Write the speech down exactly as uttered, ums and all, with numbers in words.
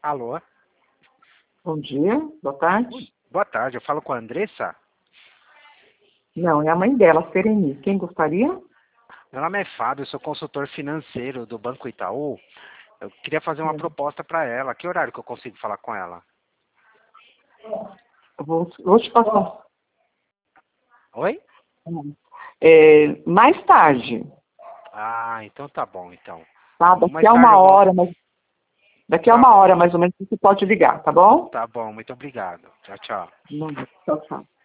Alô? Bom dia, boa tarde. Boa tarde, eu falo com a Andressa? Não, é a mãe dela, Sereni. Quem gostaria? Meu nome é Fábio, eu sou consultor financeiro do Banco Itaú. Eu queria fazer uma É. proposta para ela. Que horário que eu consigo falar com ela? Eu Vou, vou te passar. Oi? É, mais tarde, Ah, então tá bom, então. tá? Daqui Mais a tarde uma eu volto. hora, mas daqui a Tá uma bom. hora mais ou menos você pode ligar, tá bom? Tá bom, muito obrigado. Tchau, tchau. Não, tchau, tchau.